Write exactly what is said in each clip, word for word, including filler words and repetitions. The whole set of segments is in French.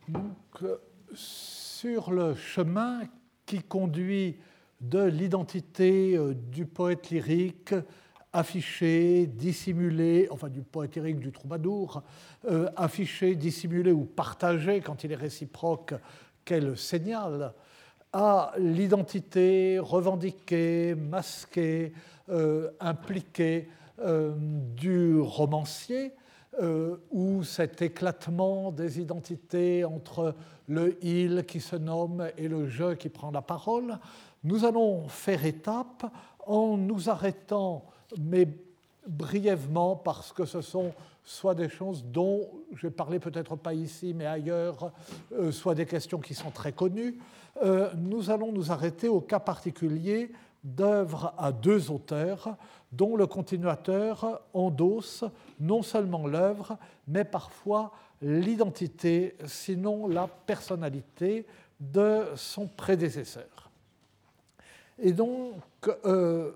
Donc, sur le chemin qui conduit de l'identité du poète lyrique affiché, dissimulé, enfin du poète lyrique, du troubadour, euh, affiché, dissimulé ou partagé quand il est réciproque, qu'elle signale, à l'identité revendiquée, masquée, euh, impliquée euh, du romancier, euh, où cet éclatement des identités entre le il qui se nomme et le je qui prend la parole, nous allons faire étape en nous arrêtant, mais brièvement, parce que ce sont soit des choses dont je vais parler peut-être pas ici, mais ailleurs, euh, soit des questions qui sont très connues. Euh, nous allons nous arrêter au cas particulier d'œuvres à deux auteurs dont le continuateur endosse non seulement l'œuvre, mais parfois l'identité, sinon la personnalité de son prédécesseur. Et donc, euh,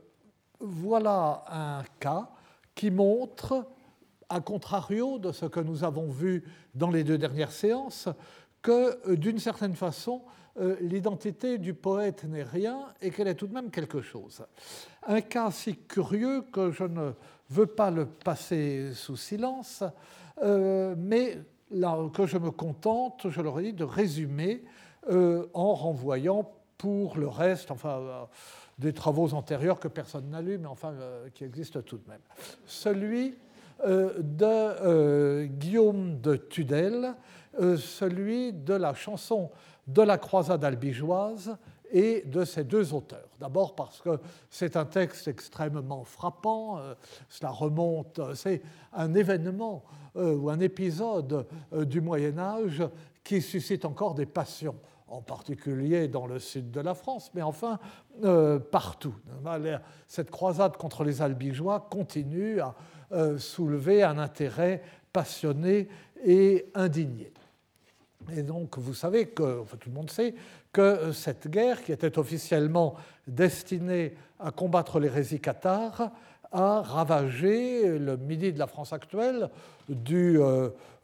voilà un cas qui montre, à contrario de ce que nous avons vu dans les deux dernières séances, que d'une certaine façon, euh, l'identité du poète n'est rien et qu'elle est tout de même quelque chose. Un cas si curieux que je ne veux pas le passer sous silence, euh, mais là, que je me contente, je l'aurais dit, de résumer euh, en renvoyant pour le reste, enfin, euh, des travaux antérieurs que personne n'a lus, mais enfin, euh, qui existent tout de même. Celui euh, de euh, Guillaume de Tudel, euh, celui de la chanson de la croisade albigeoise et de ces deux auteurs. D'abord parce que c'est un texte extrêmement frappant, euh, cela remonte, c'est un événement euh, ou un épisode euh, du Moyen-Âge qui suscite encore des passions, en particulier dans le sud de la France, mais enfin euh, partout. Cette croisade contre les Albigeois continue à euh, soulever un intérêt passionné et indigné. Et donc, vous savez que, enfin, tout le monde sait que cette guerre, qui était officiellement destinée à combattre l'hérésie cathare, a ravagé le midi de la France actuelle, du euh,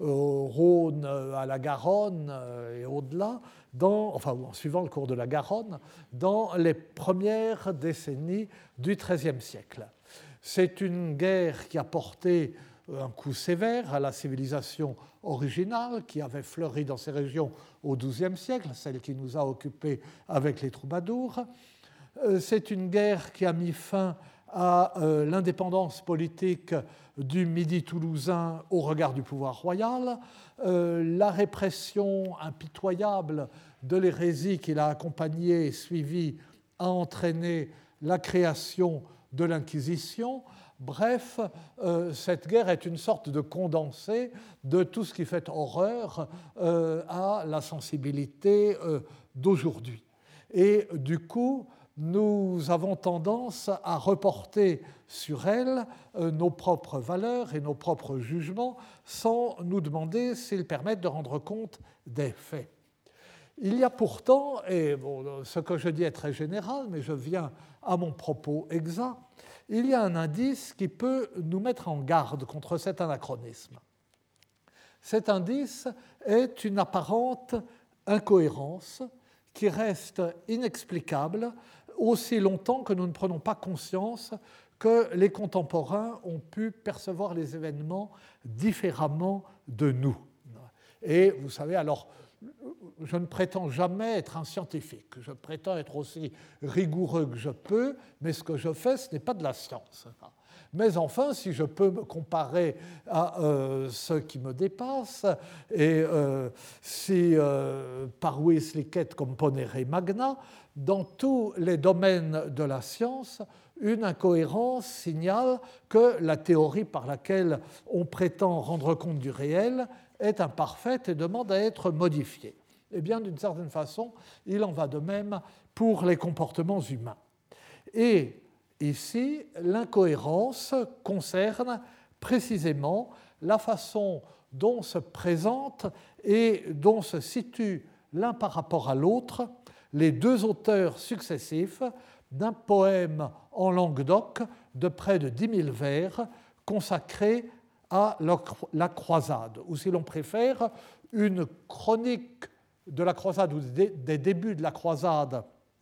Rhône à la Garonne et au-delà, dans, enfin, en suivant le cours de la Garonne, dans les premières décennies du XIIIe siècle. C'est une guerre qui a porté un coup sévère à la civilisation originale qui avait fleuri dans ces régions au douzième siècle, celle qui nous a occupés avec les troubadours. C'est une guerre qui a mis fin à l'indépendance politique du Midi toulousain au regard du pouvoir royal. La répression impitoyable de l'hérésie qui l'a accompagnée et suivie a entraîné la création de l'Inquisition. Bref, euh, cette guerre est une sorte de condensé de tout ce qui fait horreur euh, à la sensibilité euh, d'aujourd'hui. Et du coup, nous avons tendance à reporter sur elle euh, nos propres valeurs et nos propres jugements sans nous demander s'ils permettent de rendre compte des faits. Il y a pourtant, et bon, ce que je dis est très général, mais je viens à mon propos exact, il y a un indice qui peut nous mettre en garde contre cet anachronisme. Cet indice est une apparente incohérence qui reste inexplicable aussi longtemps que nous ne prenons pas conscience que les contemporains ont pu percevoir les événements différemment de nous. Et vous savez, alors, je ne prétends jamais être un scientifique, je prétends être aussi rigoureux que je peux, mais ce que je fais, ce n'est pas de la science. Mais enfin, si je peux me comparer à euh, ceux qui me dépassent, et euh, si euh, paruis licet componere magna, dans tous les domaines de la science, une incohérence signale que la théorie par laquelle on prétend rendre compte du réel est imparfaite et demande à être modifiée. Eh bien, d'une certaine façon, il en va de même pour les comportements humains. Et ici, l'incohérence concerne précisément la façon dont se présentent et dont se situent l'un par rapport à l'autre les deux auteurs successifs d'un poème en Languedoc de près de dix mille vers consacré à la croisade, ou si l'on préfère, une chronique de la croisade ou des débuts de la croisade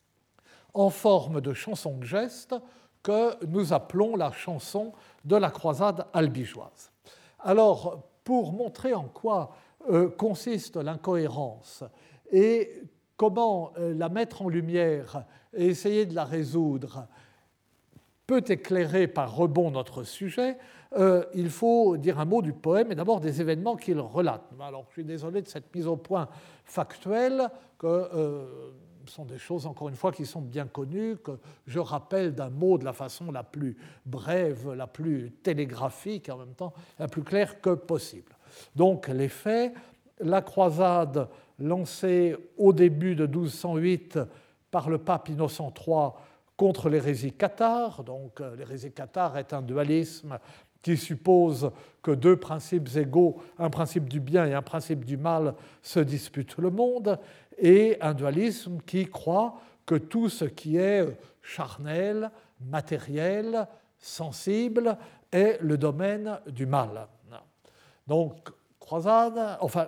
en forme de chanson de geste que nous appelons la chanson de la croisade albigeoise. Alors, pour montrer en quoi euh, consiste l'incohérence et comment euh, la mettre en lumière et essayer de la résoudre peut éclairer par rebond notre sujet, euh, il faut dire un mot du poème et d'abord des événements qu'il relate. Alors, je suis désolé de cette mise au point factuelle, que euh, ce sont des choses, encore une fois, qui sont bien connues, que je rappelle d'un mot de la façon la plus brève, la plus télégraphique, et en même temps la plus claire que possible. Donc, les faits, la croisade lancée au début de douze cent huit par le pape Innocent trois contre l'hérésie cathare. Donc, l'hérésie cathare est un dualisme qui suppose que deux principes égaux, un principe du bien et un principe du mal, se disputent le monde, et un dualisme qui croit que tout ce qui est charnel, matériel, sensible, est le domaine du mal. Donc, croisade, enfin,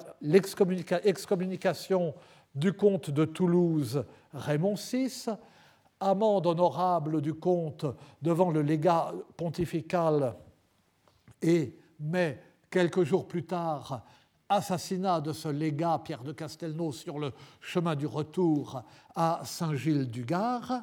l'excommunication du comte de Toulouse Raymond six, amende honorable du comte devant le légat pontifical et, mais quelques jours plus tard, assassinat de ce légat Pierre de Castelnau sur le chemin du retour à Saint-Gilles-du-Gard.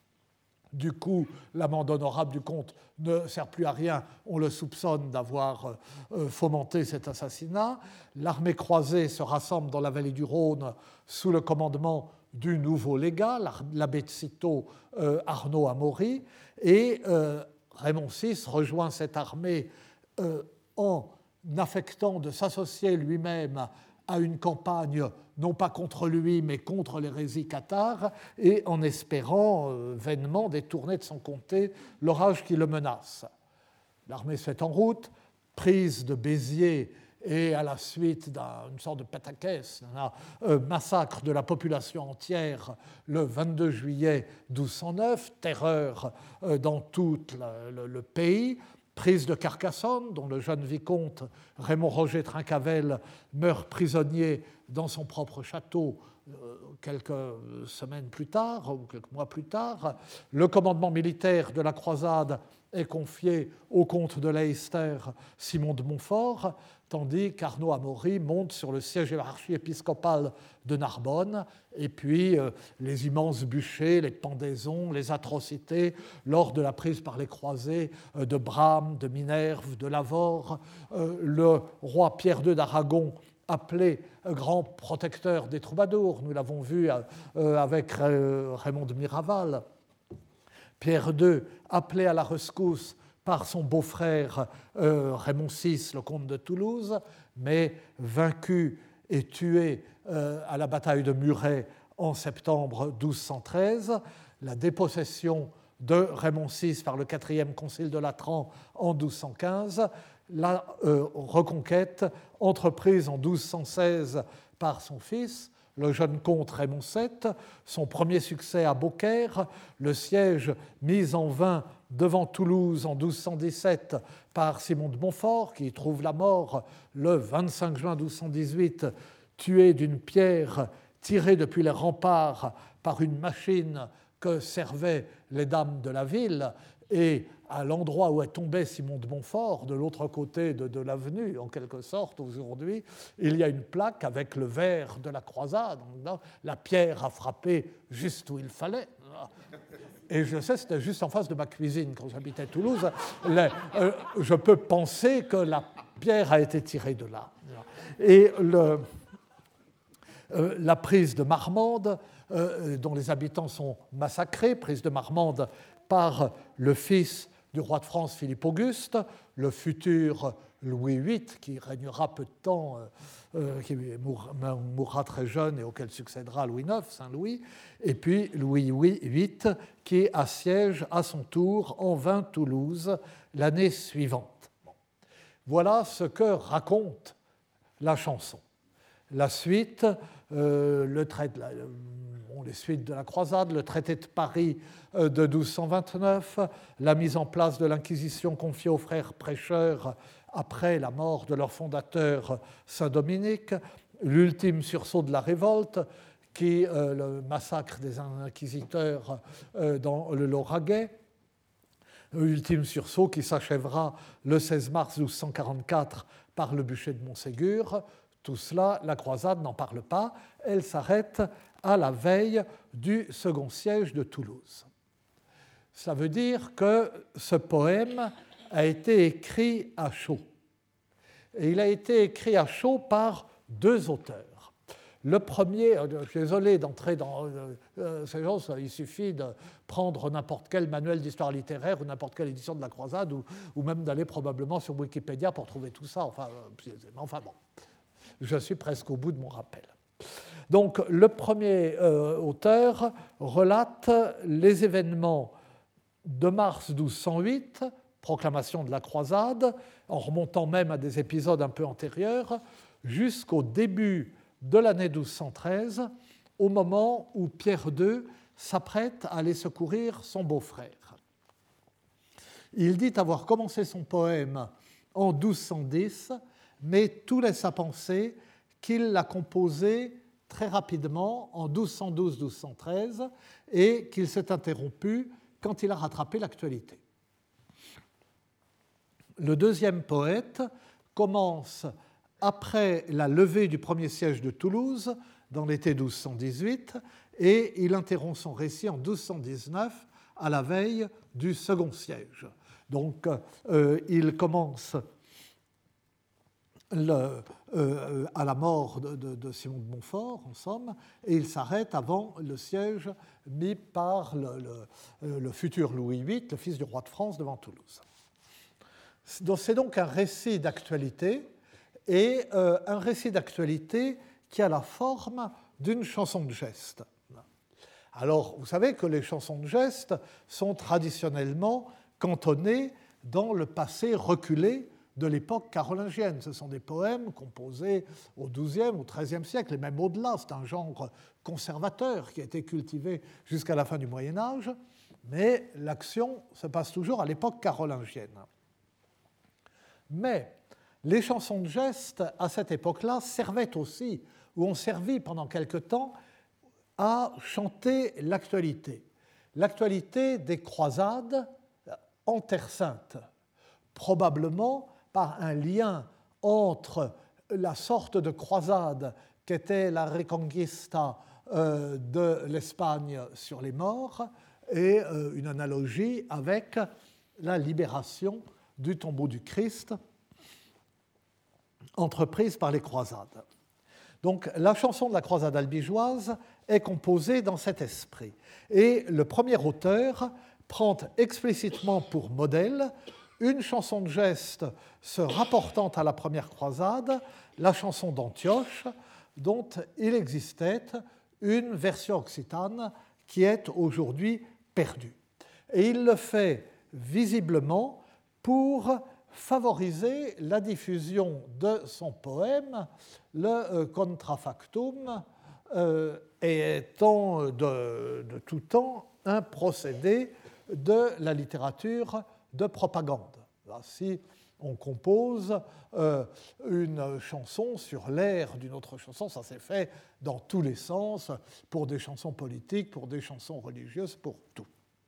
Du coup, l'amende honorable du comte ne sert plus à rien, on le soupçonne d'avoir fomenté cet assassinat. L'armée croisée se rassemble dans la vallée du Rhône sous le commandement du nouveau légat, l'abbé de Cîteaux, euh, Arnaud Amaury, et euh, Raymond six rejoint cette armée euh, en affectant de s'associer lui-même à une campagne, non pas contre lui, mais contre l'hérésie cathare, et en espérant euh, vainement détourner de son comté l'orage qui le menace. L'armée se met en route, prise de Béziers, et à la suite d'une sorte de pataquès, un euh, massacre de la population entière le vingt-deux juillet douze cent neuf, terreur euh, dans tout le, le, le pays, prise de Carcassonne, dont le jeune vicomte Raymond Roger Trincavel meurt prisonnier dans son propre château euh, quelques semaines plus tard, ou quelques mois plus tard. Le commandement militaire de la croisade est confié au comte de Leicester, Simon de Montfort, tandis qu'Arnaud Amaury monte sur le siège archiépiscopal de Narbonne, et puis euh, les immenses bûchers, les pendaisons, les atrocités lors de la prise par les croisés euh, de Bram, de Minerve, de Lavore, euh, le roi Pierre deux d'Aragon, appelé euh, grand protecteur des troubadours, nous l'avons vu euh, avec euh, Raymond de Miraval, Pierre deux, appelé à la rescousse par son beau-frère euh, Raymond six, le comte de Toulouse, mais vaincu et tué euh, à la bataille de Muret en septembre douze cent treize, la dépossession de Raymond six par le quatrième concile de Latran en douze cent quinze, la euh, reconquête entreprise en douze cent seize par son fils, le jeune comte Raymond sept, son premier succès à Beaucaire, le siège mis en vain devant Toulouse en douze cent dix-sept par Simon de Montfort, qui trouve la mort le vingt-cinq juin douze cent dix-huit, tué d'une pierre tirée depuis les remparts par une machine que servaient les dames de la ville, et à l'endroit où est tombé Simon de Montfort, de l'autre côté de, de l'avenue, en quelque sorte, aujourd'hui, il y a une plaque avec le vers de la croisade. La pierre a frappé juste où il fallait. Et je sais, c'était juste en face de ma cuisine quand j'habitais Toulouse. Les, euh, je peux penser que la pierre a été tirée de là. Et le, euh, la prise de Marmande, euh, dont les habitants sont massacrés, prise de Marmande par le fils du roi de France Philippe Auguste, le futur Louis huit, qui régnera peu de temps, euh, qui mourra, mourra très jeune et auquel succédera Louis neuf, Saint-Louis, et puis Louis huit, qui assiège à son tour en vain Toulouse l'année suivante. Bon. Voilà ce que raconte la chanson. La suite, euh, le traité, la, bon, les suites de la croisade, le traité de Paris euh, de douze cent vingt-neuf, la mise en place de l'Inquisition confiée aux frères prêcheurs après la mort de leur fondateur Saint Dominique, l'ultime sursaut de la révolte, qui euh, le massacre des inquisiteurs euh, dans le Lauragais, ultime sursaut qui s'achèvera le seize mars douze cent quarante-quatre par le bûcher de Montségur. Tout cela, la croisade n'en parle pas, elle s'arrête à la veille du second siège de Toulouse. Ça veut dire que ce poème a été écrit à chaud. Et il a été écrit à chaud par deux auteurs. Le premier, je suis désolé d'entrer dans euh, ces choses, il suffit de prendre n'importe quel manuel d'histoire littéraire ou n'importe quelle édition de la croisade ou, ou même d'aller probablement sur Wikipédia pour trouver tout ça. Enfin, enfin bon, je suis presque au bout de mon rappel. Donc le premier euh, auteur relate les événements de mars douze cent huit, proclamation de la croisade, en remontant même à des épisodes un peu antérieurs, jusqu'au début de l'année douze cent treize, au moment où Pierre deux s'apprête à aller secourir son beau-frère. Il dit avoir commencé son poème en douze cent dix, mais tout laisse à penser qu'il l'a composé très rapidement en douze cent douze douze cent treize et qu'il s'est interrompu quand il a rattrapé l'actualité. Le deuxième poète commence après la levée du premier siège de Toulouse, dans l'été douze cent dix-huit, et il interrompt son récit en douze cent dix-neuf, à la veille du second siège. Donc, euh, il commence le, euh, à la mort de, de, de Simon de Montfort, en somme, et il s'arrête avant le siège mis par le, le, le futur Louis huit, le fils du roi de France, devant Toulouse. C'est donc un récit d'actualité, et euh, un récit d'actualité qui a la forme d'une chanson de geste. Alors, vous savez que les chansons de geste sont traditionnellement cantonnées dans le passé reculé de l'époque carolingienne. Ce sont des poèmes composés au douzième ou treizième siècle, et même au-delà. C'est un genre conservateur qui a été cultivé jusqu'à la fin du Moyen Âge, mais l'action se passe toujours à l'époque carolingienne. Mais les chansons de geste, à cette époque-là, servaient aussi, ou ont servi pendant quelque temps, à chanter l'actualité. L'actualité des croisades en Terre Sainte, probablement par un lien entre la sorte de croisade qu'était la Reconquista euh, de l'Espagne sur les morts et euh, une analogie avec la libération du tombeau du Christ entreprise par les croisades. Donc la chanson de la croisade albigeoise est composée dans cet esprit. Et le premier auteur prend explicitement pour modèle une chanson de geste se rapportant à la première croisade, la chanson d'Antioche, dont il existait une version occitane qui est aujourd'hui perdue. Et il le fait visiblement pour favoriser la diffusion de son poème, le Contrafactum, euh, étant de, de tout temps un procédé de la littérature de propagande. Là, si on compose euh, une chanson sur l'air d'une autre chanson, ça s'est fait dans tous les sens, pour des chansons politiques, pour des chansons religieuses, pour tout.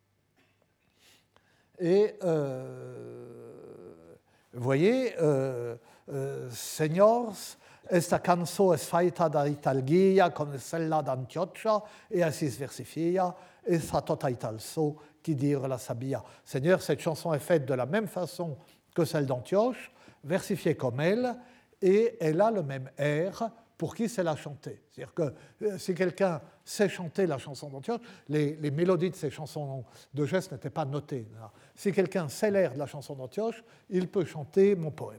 Et euh, vous voyez, euh, euh, Señors, esta canso es faita da italgia con cella d'Antiocha e assis versifia, e sa tota italso qui dire la sabia. Seigneur, cette chanson est faite de la même façon que celle d'Antioche, versifiée comme elle, et elle a le même air pour qui sait la chanter. C'est-à-dire que euh, si quelqu'un sait chanter la chanson d'Antioche, les, les mélodies de ces chansons de geste n'étaient pas notées. Si quelqu'un sait l'air de la chanson d'Antioche, il peut chanter mon poème.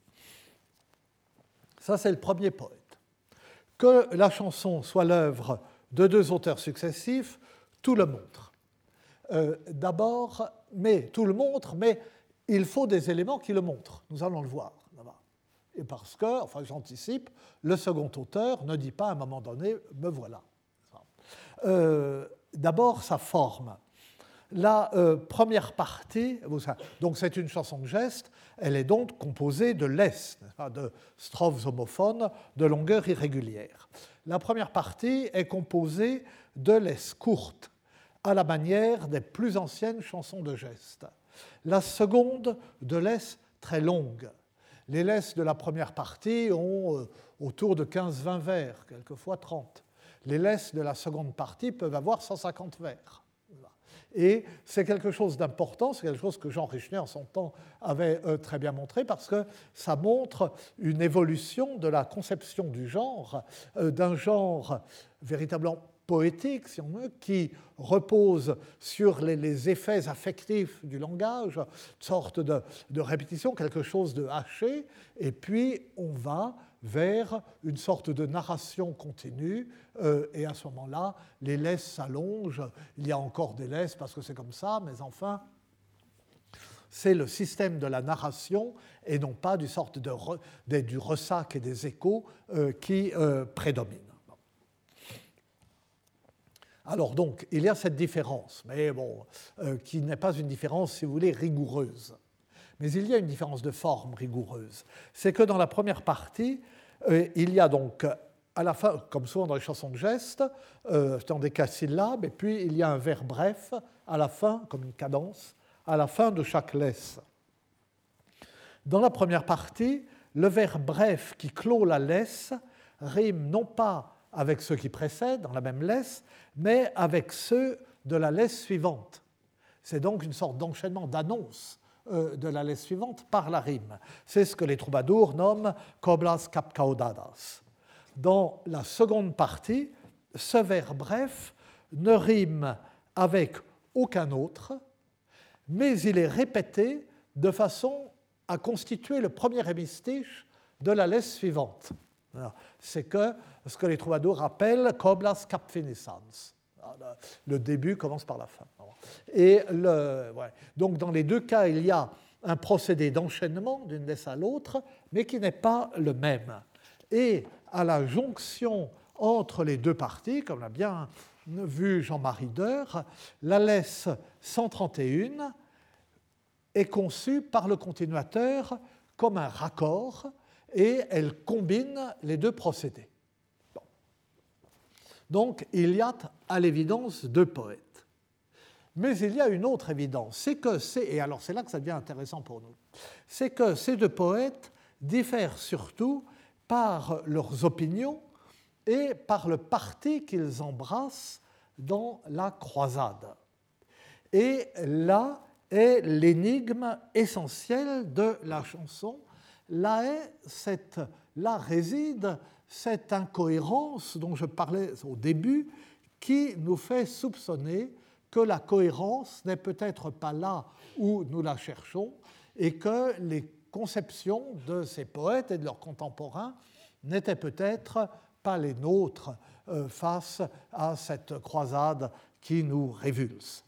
Ça, c'est le premier poète. Que la chanson soit l'œuvre de deux auteurs successifs, tout le montre. Euh, d'abord, mais tout le montre, mais il faut des éléments qui le montrent. Nous allons le voir. Et parce que, enfin j'anticipe, le second auteur ne dit pas à un moment donné « me voilà ». Euh, d'abord, sa forme. La euh, première partie, donc c'est une chanson de geste, Elle est donc composée de laisses, de strophes homophones de longueur irrégulière. La première partie est composée de laisses courtes, à la manière des plus anciennes chansons de geste. La seconde, de laisses très longues. Les laisses de la première partie ont euh, autour de quinze vingt vers, quelquefois trente. Les laisses de la seconde partie peuvent avoir cent cinquante vers. Et c'est quelque chose d'important, c'est quelque chose que Jean Richner en son temps avait euh, très bien montré, parce que ça montre une évolution de la conception du genre, euh, d'un genre véritablement poétique, si on veut, qui repose sur les, les effets affectifs du langage, une sorte de, de répétition, quelque chose de haché, et puis on va vers une sorte de narration continue, euh, et à ce moment-là, les laisses s'allongent. Il y a encore des laisses parce que c'est comme ça, mais enfin, c'est le système de la narration et non pas du, sorte de re, des, du ressac et des échos euh, qui euh, prédominent. Alors donc, il y a cette différence, mais bon, euh, qui n'est pas une différence, si vous voulez, rigoureuse. Mais il y a une différence de forme rigoureuse. C'est que dans la première partie, euh, il y a donc, à la fin, comme souvent dans les chansons de geste, euh, dans des cas-syllabes, et puis il y a un vers bref à la fin, comme une cadence, à la fin de chaque laisse. Dans la première partie, le vers bref qui clôt la laisse rime non pas avec ceux qui précèdent dans la même laisse, mais avec ceux de la laisse suivante. C'est donc une sorte d'enchaînement d'annonce euh, de la laisse suivante par la rime. C'est ce que les troubadours nomment coblas capcaudadas. Dans la seconde partie, ce vers bref ne rime avec aucun autre, mais il est répété de façon à constituer le premier hémistiche de la laisse suivante. C'est que ce que les troubadours appellent coblas cap finissans. Le début commence par la fin. Et le, ouais. Donc dans les deux cas, il y a un procédé d'enchaînement d'une laisse à l'autre, mais qui n'est pas le même. Et à la jonction entre les deux parties, comme l'a bien vu Jean-Marie Deur, la laisse cent trente et un est conçue par le continuateur comme un raccord, et elle combine les deux procédés. Bon. Donc, il y a à l'évidence deux poètes. Mais il y a une autre évidence, c'est que, c'est, et alors c'est là que ça devient intéressant pour nous, c'est que ces deux poètes diffèrent surtout par leurs opinions et par le parti qu'ils embrassent dans la croisade. Et là est l'énigme essentielle de la chanson. Là, est cette, là réside cette incohérence dont je parlais au début, qui nous fait soupçonner que la cohérence n'est peut-être pas là où nous la cherchons et que les conceptions de ces poètes et de leurs contemporains n'étaient peut-être pas les nôtres euh, face à cette croisade qui nous révulse.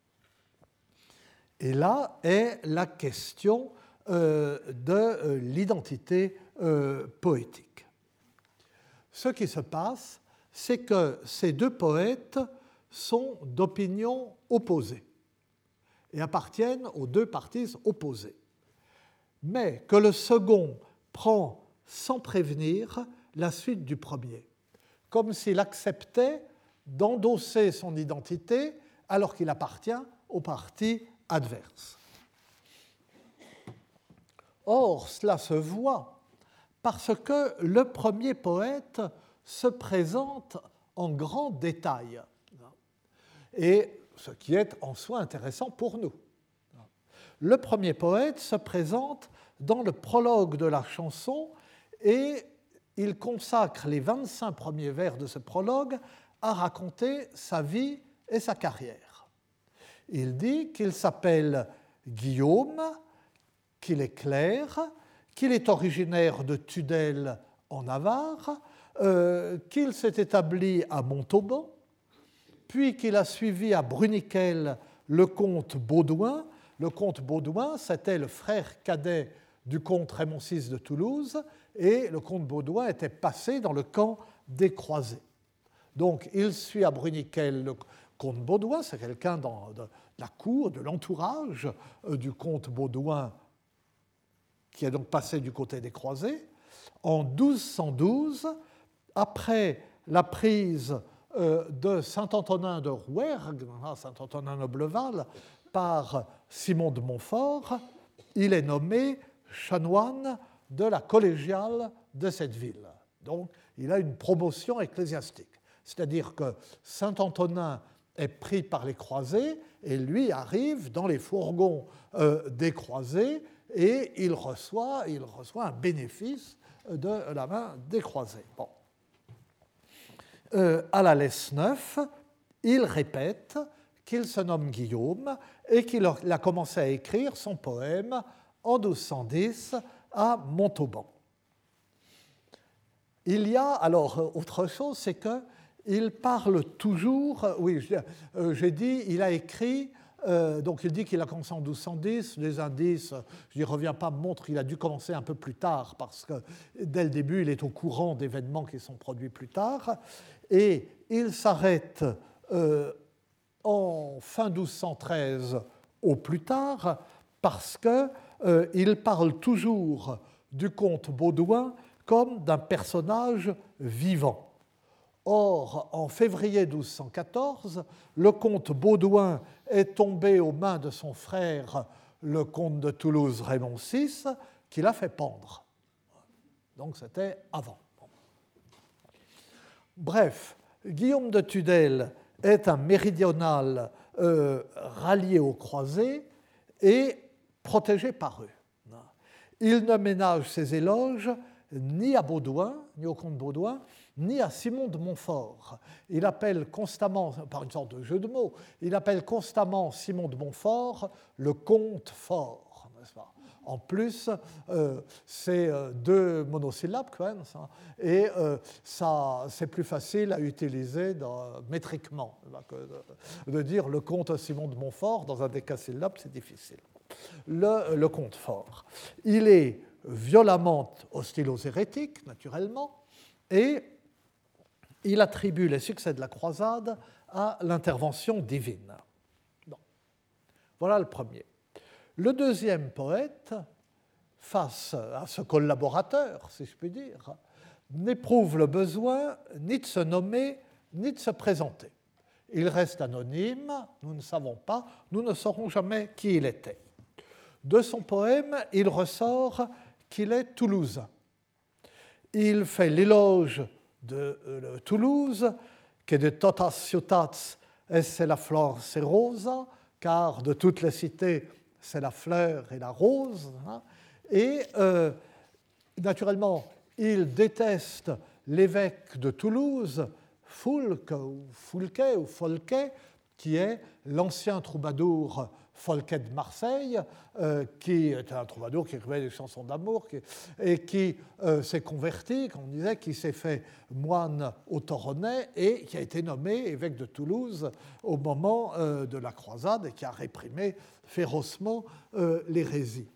Et là est la question euh, de euh, l'identité euh, poétique. Ce qui se passe, c'est que ces deux poètes sont d'opinions opposées et appartiennent aux deux parties opposées, mais que le second prend sans prévenir la suite du premier, comme s'il acceptait d'endosser son identité alors qu'il appartient au parti adverse. Or, cela se voit parce que le premier poète se présente en grand détail, et ce qui est en soi intéressant pour nous. Le premier poète se présente dans le prologue de la chanson et il consacre les vingt-cinq premiers vers de ce prologue à raconter sa vie et sa carrière. Il dit qu'il s'appelle Guillaume, qu'il est clerc, qu'il est originaire de Tudel en Navarre, euh, qu'il s'est établi à Montauban, puis qu'il a suivi à Bruniquel le comte Baudouin. Le comte Baudouin, c'était le frère cadet du comte Raymond six de Toulouse, et le comte Baudouin était passé dans le camp des Croisés. Donc, il suit à Bruniquel le comte Baudouin, c'est quelqu'un de la cour, de l'entourage du comte Baudouin qui est donc passé du côté des croisés. En douze cent douze, après la prise euh, de Saint-Antonin de Rouergue, Saint-Antonin-Nobleval, par Simon de Montfort, il est nommé chanoine de la collégiale de cette ville. Donc, il a une promotion ecclésiastique. C'est-à-dire que Saint-Antonin est pris par les croisés et lui arrive dans les fourgons euh, des croisés et il reçoit, il reçoit un bénéfice de la main des croisés. Bon. Euh, à la Lesse neuf, il répète qu'il se nomme Guillaume et qu'il a commencé à écrire son poème en douze cent dix à Montauban. Il y a alors autre chose, c'est qu'il parle toujours, oui, j'ai dit, il a écrit, euh, donc il dit qu'il a commencé en douze cent dix, les indices, je n'y reviens pas, montrent qu'il a dû commencer un peu plus tard, parce que dès le début, il est au courant d'événements qui sont produits plus tard, et il s'arrête euh, en fin douze cent treize au plus tard, parce qu'il euh, parle toujours du comte Baudouin comme d'un personnage vivant. Or, en février douze cent quatorze, le comte Baudouin est tombé aux mains de son frère, le comte de Toulouse Raymond six, qui l'a fait pendre. Donc c'était avant. Bref, Guillaume de Tudel est un méridional euh, rallié aux croisés et protégé par eux. Il ne ménage ses éloges ni à Baudouin, ni au comte Baudouin, ni à Simon de Montfort. Il appelle constamment, par une sorte de jeu de mots, il appelle constamment Simon de Montfort le comte fort, n'est-ce pas ? En plus, euh, c'est deux monosyllabes quand même, ça, et euh, ça, c'est plus facile à utiliser dans, métriquement que de, de dire le comte Simon de Montfort dans un décasyllabe, c'est difficile. Le, le comte fort. Il est violemment hostile aux hérétiques, naturellement, et il attribue les succès de la croisade à l'intervention divine. Bon. Voilà le premier. Le deuxième poète, face à ce collaborateur, si je puis dire, n'éprouve le besoin ni de se nommer, ni de se présenter. Il reste anonyme, nous ne savons pas, nous ne saurons jamais qui il était. De son poème, il ressort qu'il est toulousain. Il fait l'éloge de euh, Toulouse, que de totas ciutats esse la flor serosa, car de toutes les cités, c'est la fleur et la rose. Hein, et euh, naturellement, il déteste l'évêque de Toulouse, Foulque ou Foulquet ou Folquet, qui est l'ancien troubadour Folquet de Marseille, euh, qui était un troubadour qui écrivait des chansons d'amour qui, et qui euh, s'est converti, comme on disait, qui s'est fait moine au Toronnais et qui a été nommé évêque de Toulouse au moment euh, de la croisade et qui a réprimé férocement euh, l'hérésie.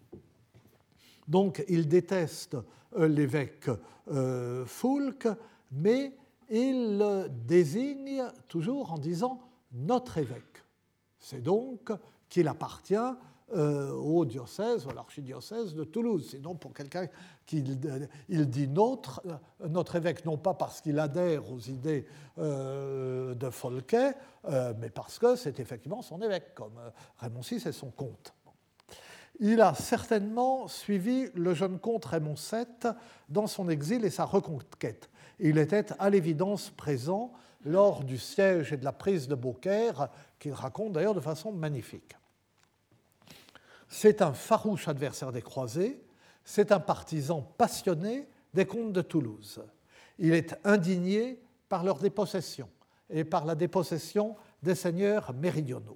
Donc il déteste euh, l'évêque euh, Foulque, mais il le désigne toujours en disant « notre évêque ». C'est donc qu'il appartient euh, au diocèse, à l'archidiocèse de Toulouse. Sinon, pour quelqu'un qui il dit notre, notre évêque, non pas parce qu'il adhère aux idées euh, de Folquet, euh, mais parce que c'est effectivement son évêque, comme euh, Raymond six est son comte. Il a certainement suivi le jeune comte Raymond sept dans son exil et sa reconquête. Il était à l'évidence présent lors du siège et de la prise de Beaucaire, qu'il raconte d'ailleurs de façon magnifique. C'est un farouche adversaire des croisés, c'est un partisan passionné des comtes de Toulouse. Il est indigné par leur dépossession et par la dépossession des seigneurs méridionaux.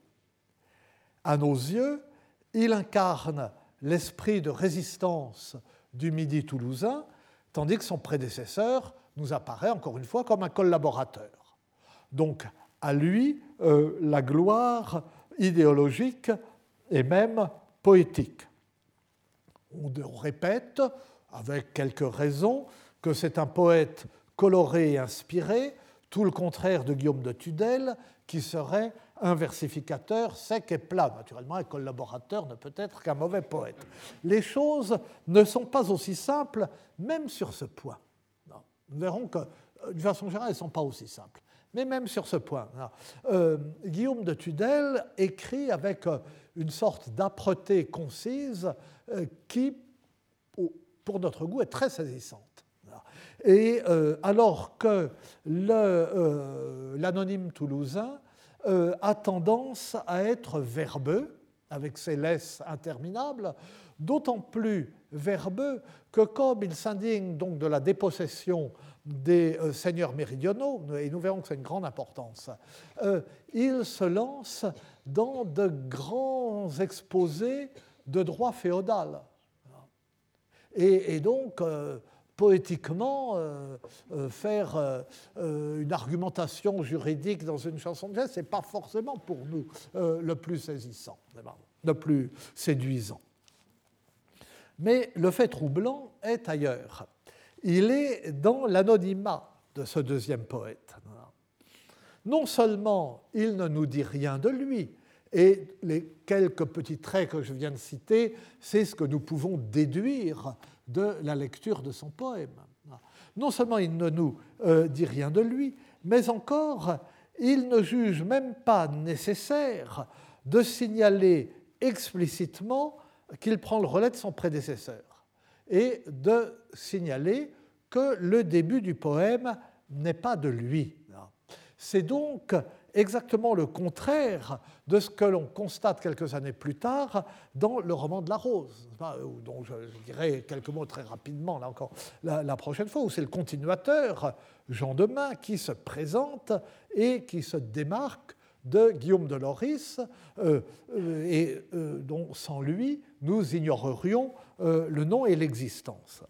À nos yeux, il incarne l'esprit de résistance du Midi toulousain, tandis que son prédécesseur nous apparaît encore une fois comme un collaborateur. Donc, à lui, euh, la gloire idéologique et même poétique. On répète, avec quelques raisons, que c'est un poète coloré et inspiré, tout le contraire de Guillaume de Tudel, qui serait un versificateur sec et plat. Naturellement, un collaborateur ne peut être qu'un mauvais poète. Les choses ne sont pas aussi simples, même sur ce point. Non. Nous verrons que, d'une façon générale, elles ne sont pas aussi simples. Mais même sur ce point, euh, Guillaume de Tudel écrit avec une sorte d'âpreté concise euh, qui, pour notre goût, est très saisissante. Et euh, alors que le, euh, l'anonyme toulousain euh, a tendance à être verbeux, avec ses laisses interminables, d'autant plus verbeux que comme il s'indigne donc de la dépossession des euh, seigneurs méridionaux, et nous verrons que c'est une grande importance, euh, il se lance dans de grands exposés de droit féodal. Et, et donc, euh, poétiquement, euh, euh, faire euh, une argumentation juridique dans une chanson de geste, ce n'est pas forcément pour nous euh, le plus saisissant, le plus séduisant. Mais le fait troublant est ailleurs. Il est dans l'anonymat de ce deuxième poète. Non seulement il ne nous dit rien de lui, et les quelques petits traits que je viens de citer, c'est ce que nous pouvons déduire de la lecture de son poème. Non seulement il ne nous euh, dit rien de lui, mais encore il ne juge même pas nécessaire de signaler explicitement qu'il prend le relais de son prédécesseur et de signaler que le début du poème n'est pas de lui. C'est donc exactement le contraire de ce que l'on constate quelques années plus tard dans le roman de la Rose, dont je dirai quelques mots très rapidement, là encore, la, la prochaine fois, où c'est le continuateur, Jean de Main, qui se présente et qui se démarque de Guillaume de Loris, euh, et euh, dont sans lui, nous ignorerions euh, le nom et l'existence.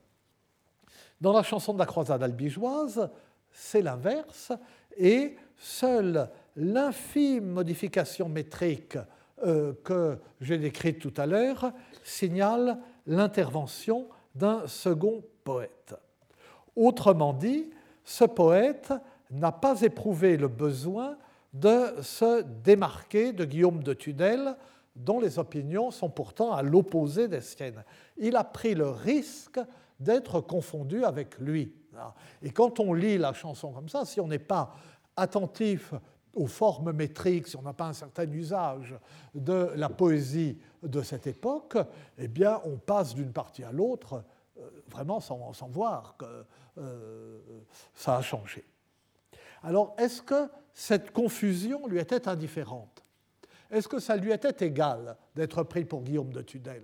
Dans la chanson de la croisade albigeoise, c'est l'inverse, et seule l'infime modification métrique euh, que j'ai décrite tout à l'heure signale l'intervention d'un second poète. Autrement dit, ce poète n'a pas éprouvé le besoin de se démarquer de Guillaume de Tudel, dont les opinions sont pourtant à l'opposé des siennes. Il a pris le risque d'être confondu avec lui. Et quand on lit la chanson comme ça, si on n'est pas attentif aux formes métriques, si on n'a pas un certain usage de la poésie de cette époque, eh bien, on passe d'une partie à l'autre euh, vraiment sans, sans voir que euh, ça a changé. Alors, est-ce que cette confusion lui était indifférente? Est-ce que ça lui était égal d'être pris pour Guillaume de Tudel?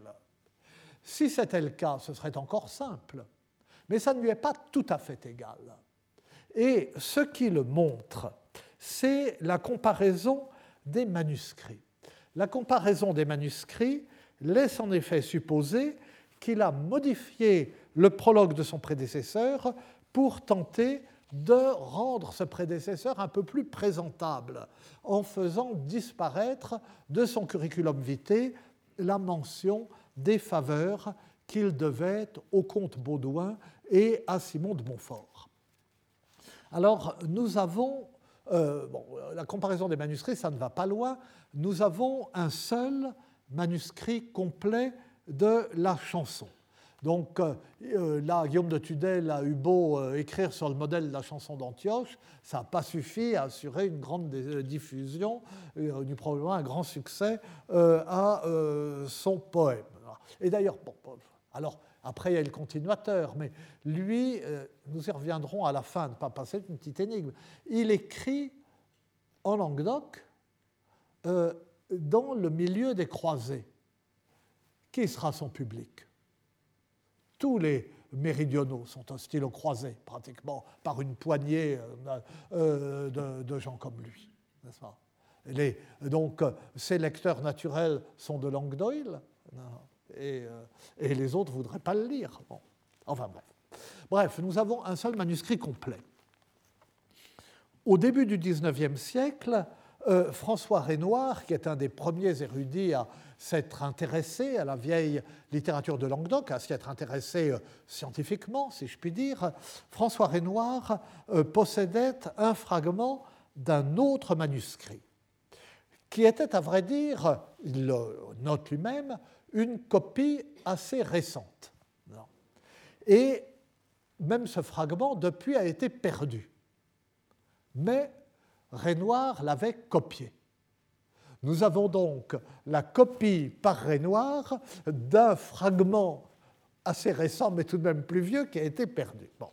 Si c'était le cas, ce serait encore simple. Mais ça ne lui est pas tout à fait égal. Et ce qui le montre, c'est la comparaison des manuscrits. La comparaison des manuscrits laisse en effet supposer qu'il a modifié le prologue de son prédécesseur pour tenter de rendre ce prédécesseur un peu plus présentable, en faisant disparaître de son curriculum vitae la mention des faveurs qu'il devait au comte Baudouin et à Simon de Montfort. Alors, nous avons, euh, bon, la comparaison des manuscrits, ça ne va pas loin, nous avons un seul manuscrit complet de la chanson. Donc euh, là, Guillaume de Tudel a eu beau euh, écrire sur le modèle de la chanson d'Antioche, ça n'a pas suffi à assurer une grande diffusion, euh, du probablement un grand succès euh, à euh, son poème. Et d'ailleurs, bon, alors après il y a le continuateur, mais lui, euh, nous y reviendrons à la fin, ne pas passer une petite énigme. Il écrit en Languedoc euh, dans le milieu des croisés. Qui sera son public? Tous les méridionaux sont hostiles aux croisés, pratiquement, par une poignée euh, de, de gens comme lui, n'est-ce pas? Les, donc, ses lecteurs naturels sont de Languedoil, et, et les autres ne voudraient pas le lire. Bon. Enfin bref. Bref, nous avons un seul manuscrit complet. Au début du dix-neuvième siècle, euh, François Renoir, qui est un des premiers érudits à s'être intéressé à la vieille littérature de Languedoc, à s'y être intéressé euh, scientifiquement, si je puis dire, François Renoir euh, possédait un fragment d'un autre manuscrit, qui était, à vrai dire, il le note lui-même, une copie assez récente. Et même ce fragment, depuis, a été perdu. Mais Renoir l'avait copié. Nous avons donc la copie par Renoir d'un fragment assez récent, mais tout de même plus vieux, qui a été perdu. Bon.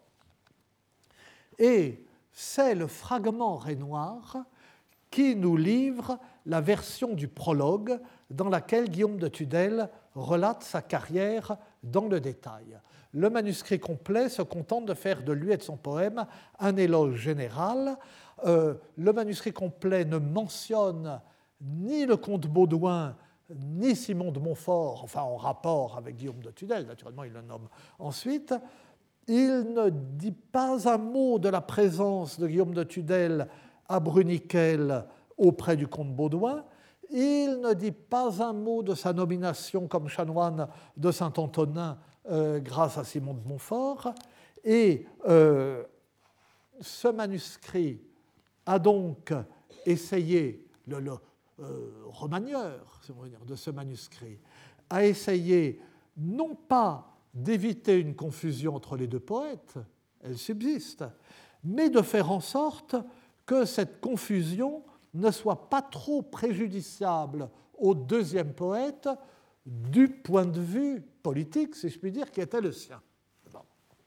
Et c'est le fragment Renoir qui nous livre la version du prologue dans laquelle Guillaume de Tudèle relate sa carrière dans le détail. Le manuscrit complet se contente de faire de lui et de son poème un éloge général. Euh, le manuscrit complet ne mentionne ni le comte Baudouin, ni Simon de Montfort, enfin en rapport avec Guillaume de Tudèle, naturellement il le nomme ensuite. Il ne dit pas un mot de la présence de Guillaume de Tudèle à Bruniquel auprès du comte Baudouin. Il ne dit pas un mot de sa nomination comme chanoine de Saint-Antonin euh, grâce à Simon de Montfort. Et euh, ce manuscrit a donc essayé, le, le euh, remanieur si on veut dire, de ce manuscrit, a essayé non pas d'éviter une confusion entre les deux poètes, elle subsiste, mais de faire en sorte que cette confusion ne soit pas trop préjudiciable au deuxième poète du point de vue politique, si je puis dire, qui était le sien. Bon.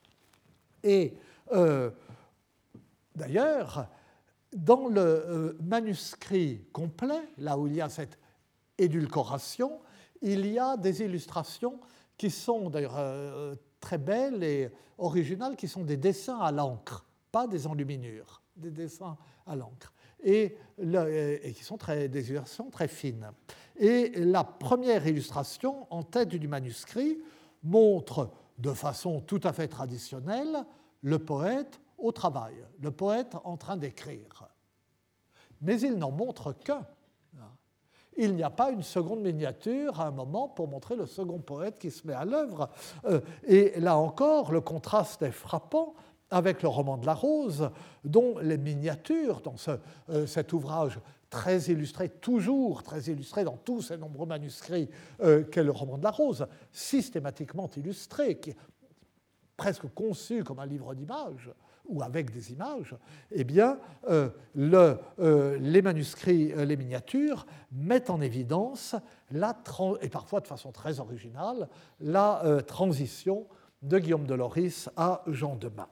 Et euh, d'ailleurs, dans le euh, manuscrit complet, là où il y a cette édulcoration, il y a des illustrations qui sont d'ailleurs euh, très belles et originales, qui sont des dessins à l'encre, pas des enluminures, des dessins à l'encre. Et, le, et qui sont très, des illustrations très fines. Et la première illustration en tête du manuscrit montre de façon tout à fait traditionnelle le poète au travail, le poète en train d'écrire. Mais il n'en montre qu'un. Il n'y a pas une seconde miniature à un moment pour montrer le second poète qui se met à l'œuvre. Et là encore, le contraste est frappant avec le roman de la Rose, dont les miniatures, dans ce, euh, cet ouvrage très illustré, toujours très illustré dans tous ces nombreux manuscrits euh, qu'est le roman de la Rose, systématiquement illustré, qui est presque conçu comme un livre d'images, ou avec des images, eh bien, euh, le, euh, les manuscrits, euh, les miniatures mettent en évidence, la trans- et parfois de façon très originale, la euh, transition de Guillaume de Loris à Jean de Main.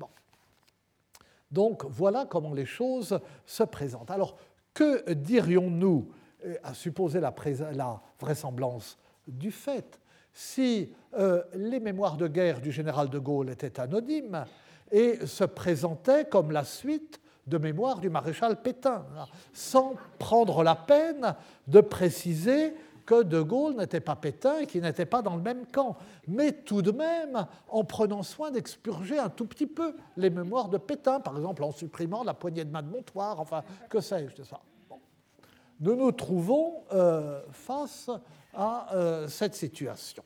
Donc voilà comment les choses se présentent. Alors, que dirions-nous, à supposer la, la vraisemblance du fait, si euh, les mémoires de guerre du général de Gaulle étaient anonymes et se présentaient comme la suite de mémoires du maréchal Pétain, sans prendre la peine de préciser que de Gaulle n'était pas Pétain et qu'il n'était pas dans le même camp, mais tout de même en prenant soin d'expurger un tout petit peu les mémoires de Pétain, par exemple en supprimant la poignée de main de Montoire, enfin, que sais-je de ça. Bon. Nous nous trouvons euh, face à euh, cette situation.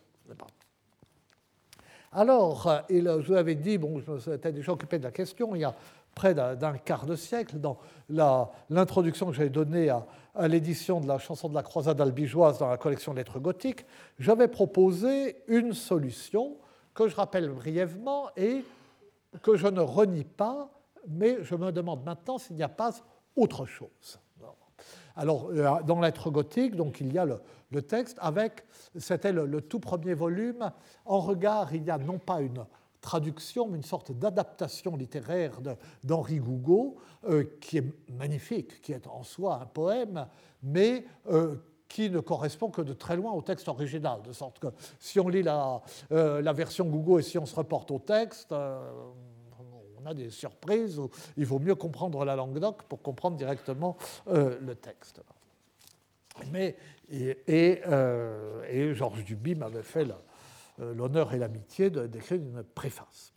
Alors, et là, je vous avais dit, bon, je m'étais déjà occupé de la question, il y a près d'un quart de siècle, dans l'introduction que j'avais donnée à, à l'édition de la chanson de la croisade albigeoise dans la collection Lettres gothiques, j'avais proposé une solution que je rappelle brièvement et que je ne renie pas, mais je me demande maintenant s'il n'y a pas autre chose. Alors, dans Lettres gothiques, donc, il y a le, le texte avec, c'était le, le tout premier volume, en regard, il y a non pas une traduction, mais une sorte d'adaptation littéraire d'Henri Gougaud, euh, qui est magnifique, qui est en soi un poème, mais euh, qui ne correspond que de très loin au texte original, de sorte que si on lit la, euh, la version Gougaud et si on se reporte au texte, euh, on a des surprises, où il vaut mieux comprendre la langue doc pour comprendre directement euh, le texte. Mais, et, et, euh, et Georges Duby m'avait fait la, l'honneur et l'amitié d'écrire une préface.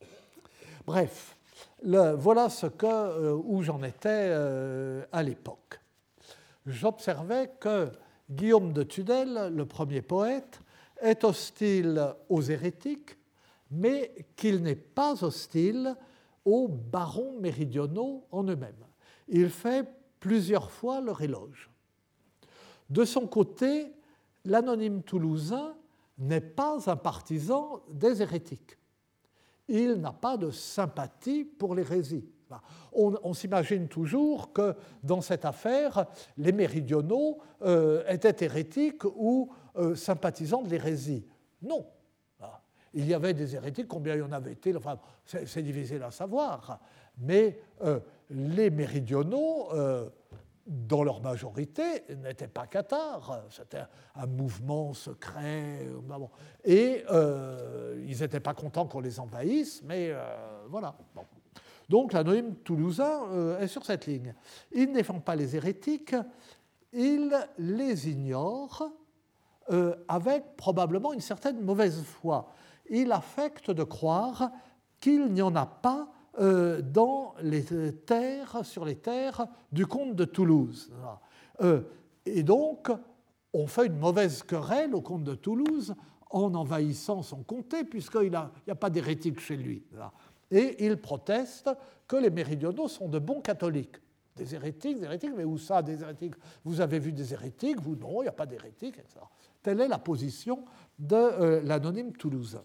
Bref, le, voilà ce que, euh, où j'en étais euh, à l'époque. j'observais que Guillaume de Tudel, le premier poète, est hostile aux hérétiques, mais qu'il n'est pas hostile aux barons méridionaux en eux-mêmes. Il fait plusieurs fois leur éloge. De son côté, l'anonyme toulousain n'est pas un partisan des hérétiques. Il n'a pas de sympathie pour l'hérésie. On, on s'imagine toujours que dans cette affaire, les méridionaux euh, étaient hérétiques ou euh, sympathisants de l'hérésie. Non. Il y avait des hérétiques, combien il y en avait-il, enfin, c'est, c'est difficile à savoir. Mais euh, les méridionaux, euh, dans leur majorité, n'étaient pas cathares. C'était un mouvement secret. Et euh, ils n'étaient pas contents qu'on les envahisse, mais euh, voilà. Bon. Donc l'anonyme toulousain euh, est sur cette ligne. Il ne défend pas les hérétiques, il les ignore euh, avec probablement une certaine mauvaise foi. Il affecte de croire qu'il n'y en a pas euh, dans les terres, sur les terres du comte de Toulouse. Euh, et donc, on fait une mauvaise querelle au comte de Toulouse en envahissant son comté, puisqu'il n'y a, a pas d'hérétiques chez lui. Et il proteste que les méridionaux sont de bons catholiques. Des hérétiques, des hérétiques, mais où ça, des hérétiques? Vous avez vu des hérétiques? Vous, non, il n'y a pas d'hérétiques, et cetera. Telle est la position de euh, l'anonyme toulousain.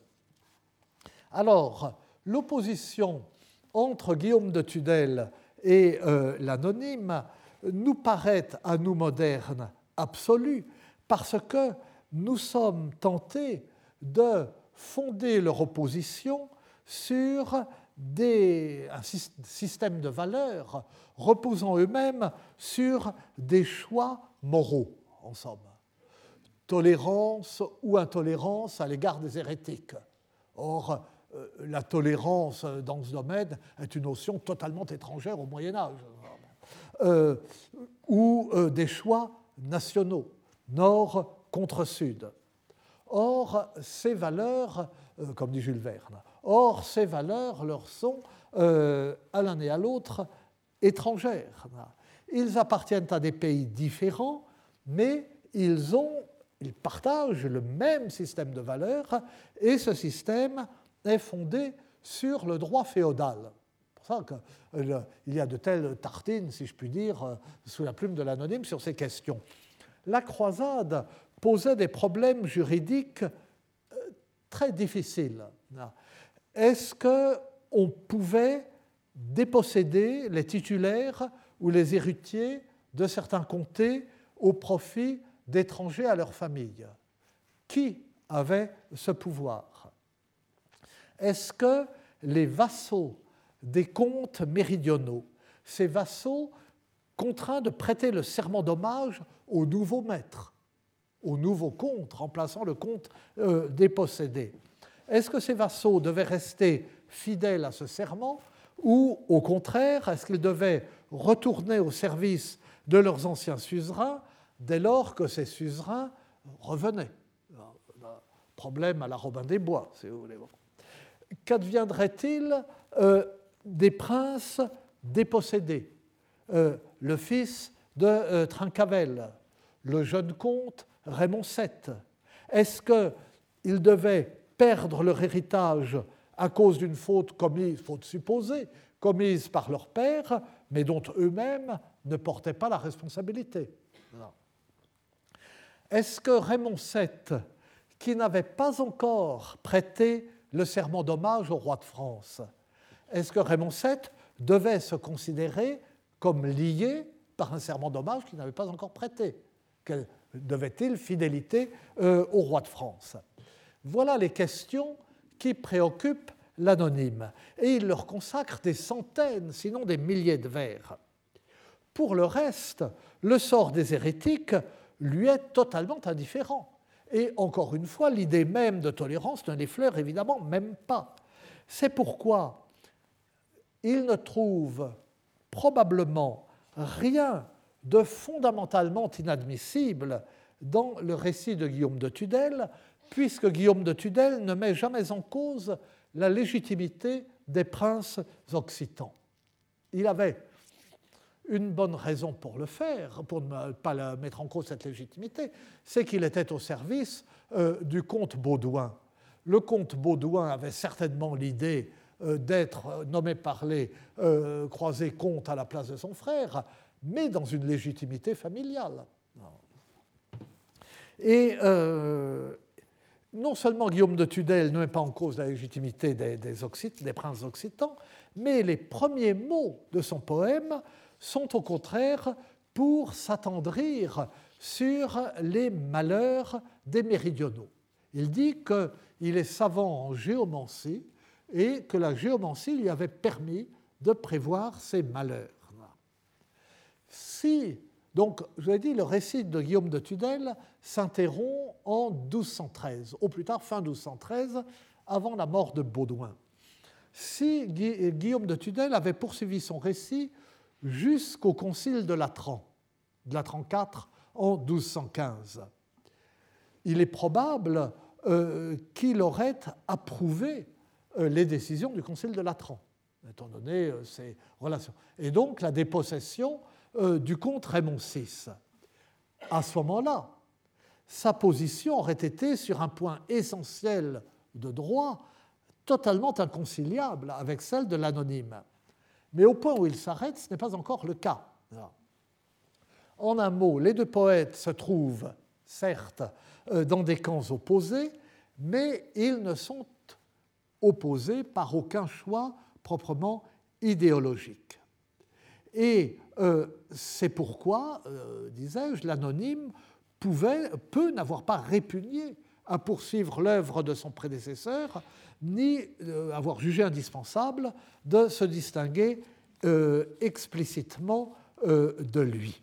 Alors, l'opposition entre Guillaume de Tudel et euh, l'anonyme nous paraît, à nous modernes, absolue, parce que nous sommes tentés de fonder leur opposition sur des, un système de valeurs reposant eux-mêmes sur des choix moraux, en somme. Tolérance ou intolérance à l'égard des hérétiques. Or, euh, la tolérance dans ce domaine est une notion totalement étrangère au Moyen-Âge. Euh, ou euh, des choix nationaux, nord contre sud. Or, ces valeurs, euh, comme dit Jules Verne, or, ces valeurs leur sont, euh, à l'un et à l'autre, étrangères. Ils appartiennent à des pays différents, mais ils, ont, ils partagent le même système de valeurs, et ce système est fondé sur le droit féodal. C'est pour ça qu'il y a de telles tartines, si je puis dire, sous la plume de l'anonyme sur ces questions. La croisade posait des problèmes juridiques très difficiles. Est-ce qu'on pouvait déposséder les titulaires ou les héritiers de certains comtés au profit d'étrangers à leur famille? Qui avait ce pouvoir? Est-ce que les vassaux des comtes méridionaux, ces vassaux contraints de prêter le serment d'hommage au nouveau maître, au nouveau comte, remplaçant le comte euh, dépossédé, est-ce que ces vassaux devaient rester fidèles à ce serment ou, au contraire, est-ce qu'ils devaient retourner au service de leurs anciens suzerains dès lors que ces suzerains revenaient? Problème à la Robin des Bois, si vous voulez. Qu'adviendrait-il euh, des princes dépossédés? euh, Le fils de euh, Trincavel, le jeune comte Raymond sept. Est-ce qu'ils devaient perdre leur héritage à cause d'une faute commise, faute supposée, commise par leur père, mais dont eux-mêmes ne portaient pas la responsabilité? Non. Est-ce que Raymond sept, qui n'avait pas encore prêté le serment d'hommage au roi de France, est-ce que Raymond sept devait se considérer comme lié par un serment d'hommage qu'il n'avait pas encore prêté? Quelle devait-il fidélité euh, au roi de France? Voilà les questions qui préoccupent l'anonyme, et il leur consacre des centaines, sinon des milliers de vers. Pour le reste, le sort des hérétiques lui est totalement indifférent. Et encore une fois, l'idée même de tolérance ne l'effleure évidemment même pas. C'est pourquoi il ne trouve probablement rien de fondamentalement inadmissible dans le récit de Guillaume de Tudel, puisque Guillaume de Tudel ne met jamais en cause la légitimité des princes occitans. Il avait une bonne raison pour le faire, pour ne pas mettre en cause cette légitimité, c'est qu'il était au service euh, du comte Baudouin. Le comte Baudouin avait certainement l'idée euh, d'être nommé par les euh, croisés comte à la place de son frère, mais dans une légitimité familiale. Et euh, non seulement Guillaume de Tudel ne met pas en cause la légitimité des, des, Occit- des princes occitans, mais les premiers mots de son poème sont au contraire pour s'attendrir sur les malheurs des méridionaux. Il dit qu'il est savant en géomancie et que la géomancie lui avait permis de prévoir ses malheurs. Si, donc, je vous ai dit, le récit de Guillaume de Tudel s'interrompt en douze cent treize, au plus tard fin douze cent treize, avant la mort de Baudouin. Si Guillaume de Tudel avait poursuivi son récit jusqu'au concile de Latran, de Latran quatre, en douze cent quinze, il est probable euh, qu'il aurait approuvé euh, les décisions du concile de Latran, étant donné euh, ses relations. Et donc la dépossession euh, du comte Raymond six. À ce moment-là, sa position aurait été sur un point essentiel de droit totalement inconciliable avec celle de l'anonyme. Mais au point où il s'arrête, ce n'est pas encore le cas. En un mot, les deux poètes se trouvent, certes, dans des camps opposés, mais ils ne sont opposés par aucun choix proprement idéologique. Et euh, c'est pourquoi, euh, disais-je, l'anonyme pouvait, peut n'avoir pas répugné à poursuivre l'œuvre de son prédécesseur, ni euh, avoir jugé indispensable de se distinguer euh, explicitement euh, de lui.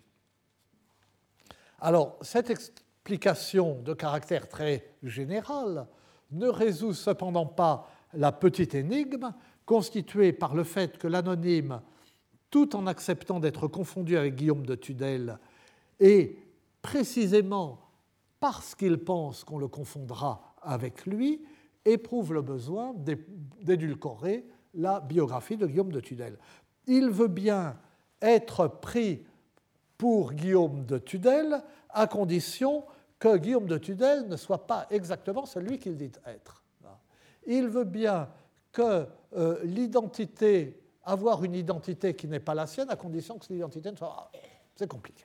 Alors, cette explication de caractère très général ne résout cependant pas la petite énigme constituée par le fait que l'anonyme, tout en acceptant d'être confondu avec Guillaume de Tudel, et précisément parce qu'il pense qu'on le confondra avec lui, éprouve le besoin d'édulcorer la biographie de Guillaume de Tudel. Il veut bien être pris pour Guillaume de Tudel à condition que Guillaume de Tudel ne soit pas exactement celui qu'il dit être. Il veut bien que euh, l'identité, avoir une identité qui n'est pas la sienne, à condition que cette identité ne soit pas... C'est compliqué.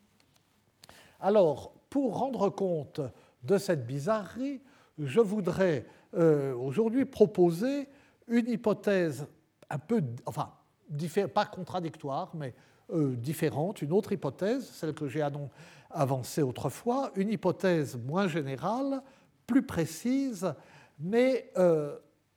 Alors, pour rendre compte de cette bizarrerie, je voudrais euh, aujourd'hui proposer une hypothèse un peu, enfin, pas contradictoire, mais euh, différente, une autre hypothèse, celle que j'ai avancée autrefois, une hypothèse moins générale, plus précise, mais euh,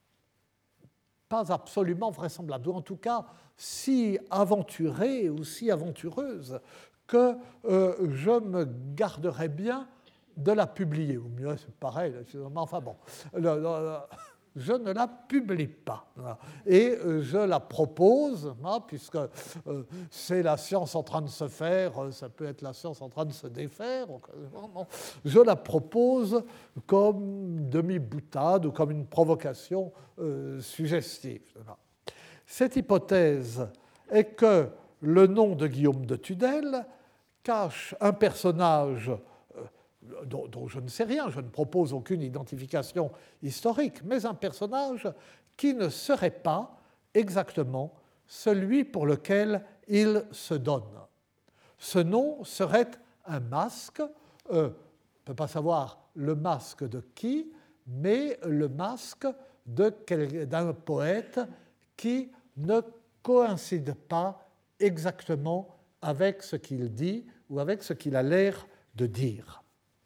pas absolument vraisemblable, ou en tout cas si aventurée ou si aventureuse que euh, je me garderais bien de la publier. Ou mieux, c'est pareil, enfin bon, le, le, je ne la publie pas. Et je la propose, puisque c'est la science en train de se faire, ça peut être la science en train de se défaire, je la propose comme demi-boutade ou comme une provocation suggestive. Cette hypothèse est que le nom de Guillaume de Tudel cache un personnage dont, dont je ne sais rien, je ne propose aucune identification historique, mais un personnage qui ne serait pas exactement celui pour lequel il se donne. Ce nom serait un masque, euh, on ne peut pas savoir le masque de qui, mais le masque d'un poète qui ne coïncide pas exactement avec ce qu'il dit ou avec ce qu'il a l'air de dire.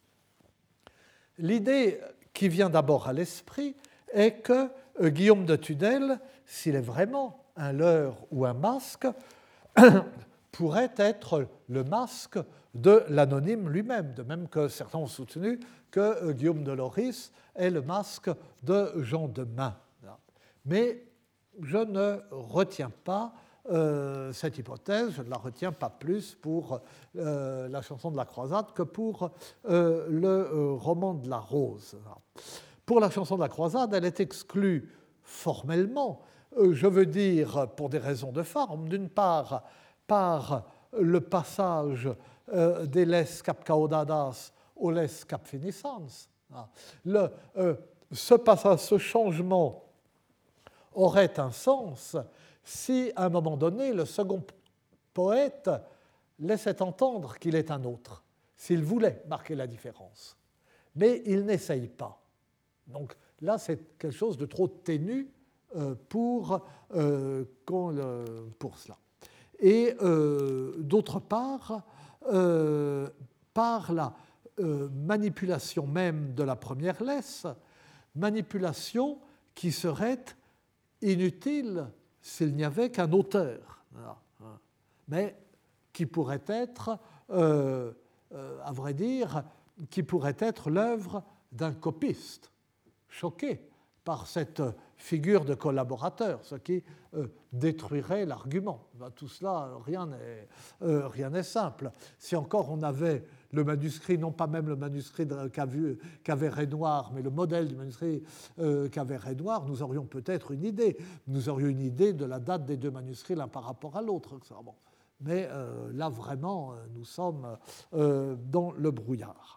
L'idée qui vient d'abord à l'esprit est que Guillaume de Tudel, s'il est vraiment un leurre ou un masque, pourrait être le masque de l'anonyme lui-même, de même que certains ont soutenu que Guillaume de Loris est le masque de Jean de Main. Mais je ne retiens pas euh, cette hypothèse, je ne la retiens pas plus pour euh, la chanson de la croisade que pour euh, le euh, roman de la rose. Pour la chanson de la croisade, elle est exclue formellement, euh, je veux dire pour des raisons de forme. D'une part, par le passage euh, des les cap caudadas aux les cap finissans. Le, euh, ce passage, ce changement aurait un sens si, à un moment donné, le second poète laissait entendre qu'il est un autre, s'il voulait marquer la différence. Mais il n'essaye pas. Donc là, c'est quelque chose de trop ténu euh, pour, euh, pour cela. Et euh, d'autre part, euh, par la euh, manipulation même de la première laisse, manipulation qui serait inutile s'il n'y avait qu'un auteur, mais qui pourrait être, euh, euh, à vrai dire, qui pourrait être l'œuvre d'un copiste, choqué par cette figure de collaborateur, ce qui euh, détruirait l'argument. Ben, tout cela, rien n'est, euh, rien n'est simple. Si encore on avait le manuscrit, non pas même le manuscrit qu'avait Renoir, mais le modèle du manuscrit euh, qu'avait Renoir, nous aurions peut-être une idée. Nous aurions une idée de la date des deux manuscrits l'un par rapport à l'autre. Bon. Mais euh, là, vraiment, nous sommes euh, dans le brouillard.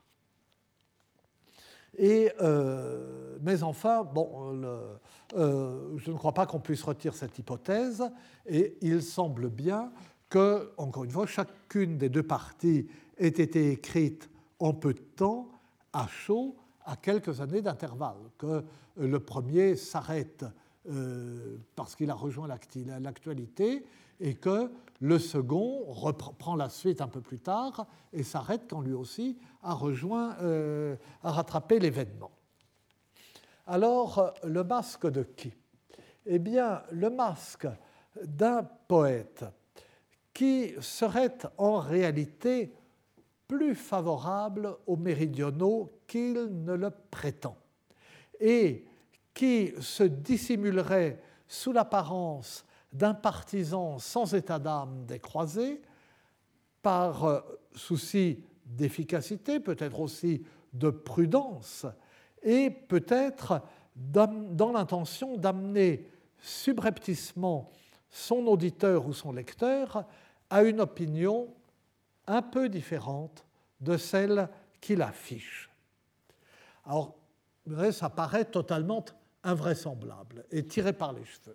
Et, euh, mais enfin, bon, le, euh, je ne crois pas qu'on puisse retirer cette hypothèse, et il semble bien que, encore une fois, chacune des deux parties ait été écrite en peu de temps, à chaud, à quelques années d'intervalle, que le premier s'arrête euh, parce qu'il a rejoint l'actualité, et que le second reprend la suite un peu plus tard et s'arrête quand lui aussi a rejoint, euh, a rattrapé l'événement. Alors, le masque de qui? Eh bien, le masque d'un poète qui serait en réalité plus favorable aux méridionaux qu'il ne le prétend, et qui se dissimulerait sous l'apparence d'un partisan sans état d'âme des croisés, par souci d'efficacité, peut-être aussi de prudence, et peut-être dans l'intention d'amener subrepticement son auditeur ou son lecteur à une opinion un peu différente de celle qu'il affiche. Alors, ça paraît totalement invraisemblable et tiré par les cheveux.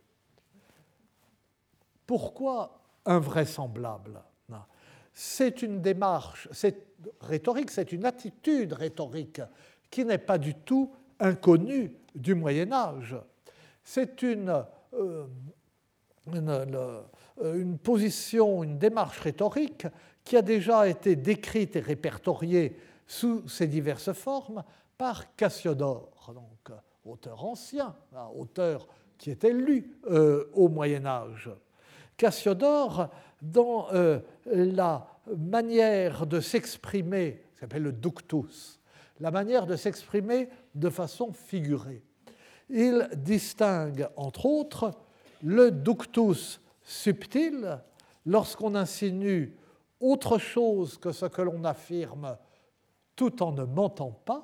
Pourquoi invraisemblable? C'est une démarche c'est rhétorique, c'est une attitude rhétorique qui n'est pas du tout inconnue du Moyen-Âge. C'est une, euh, une, une, une position, une démarche rhétorique qui a déjà été décrite et répertoriée sous ses diverses formes par Cassiodore, donc auteur ancien, auteur qui était lu euh, au Moyen-Âge. Cassiodore, dans euh, la manière de s'exprimer, ça s'appelle le ductus, la manière de s'exprimer de façon figurée. Il distingue, entre autres, le ductus subtil, lorsqu'on insinue autre chose que ce que l'on affirme tout en ne mentant pas,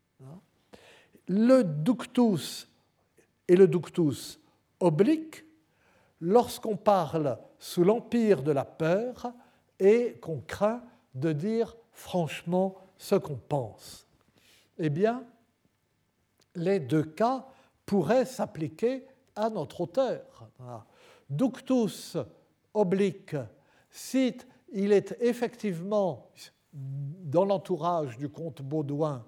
le ductus et le ductus oblique, lorsqu'on parle sous l'empire de la peur et qu'on craint de dire franchement ce qu'on pense. Eh bien, les deux cas pourraient s'appliquer à notre auteur. Ductus oblique, si il est effectivement dans l'entourage du comte Baudouin,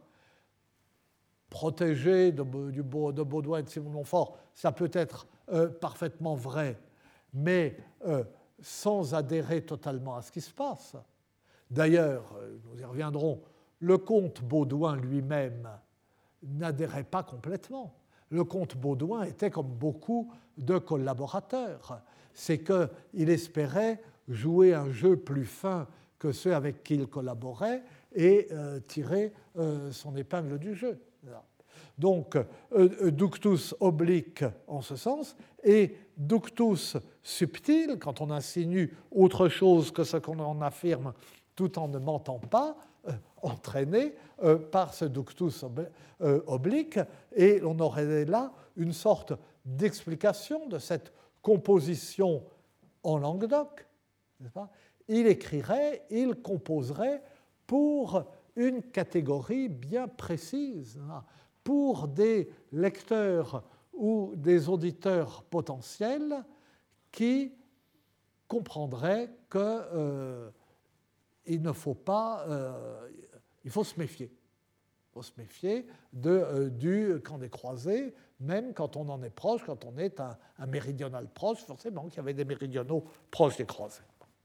protégé de, de Baudouin et de Simon de Montfort, ça peut être euh, parfaitement vrai, mais euh, sans adhérer totalement à ce qui se passe. D'ailleurs, nous y reviendrons, le comte Baudouin lui-même n'adhérait pas complètement. Le comte Baudouin était comme beaucoup de collaborateurs. C'est qu'il espérait jouer un jeu plus fin que ceux avec qui il collaborait et euh, tirer euh, son épingle du jeu. Donc, euh, ductus oblique en ce sens, et ductus subtil, quand on insinue autre chose que ce qu'on en affirme tout en ne mentant pas, euh, entraîné euh, par ce ductus ob- euh, oblique, et on aurait là une sorte d'explication de cette composition en Languedoc, n'est-ce pas ? Il écrirait, il composerait pour une catégorie bien précise, pour des lecteurs ou des auditeurs potentiels qui comprendraient qu'il euh, ne faut pas, euh, il faut se méfier. Il faut se méfier de, euh, du camp des croisés, même quand on en est proche, quand on est un, un méridional proche, forcément qu'il y avait des méridionaux proches des croisés.